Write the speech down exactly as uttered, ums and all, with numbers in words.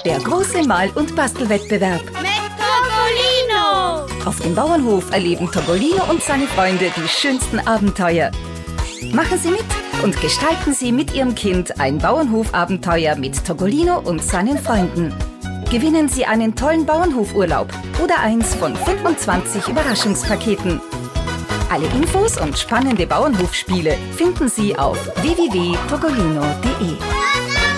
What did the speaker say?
der große Mal- und Bastelwettbewerb. Mit Topolino! Auf dem Bauernhof erleben Topolino und seine Freunde die schönsten Abenteuer. Machen Sie mit und gestalten Sie mit Ihrem Kind ein Bauernhofabenteuer mit Topolino und seinen Freunden. Gewinnen Sie einen tollen Bauernhofurlaub oder eins von fünfundzwanzig Überraschungspaketen. Alle Infos und spannende Bauernhofspiele finden Sie auf w w w punkt topolino punkt de.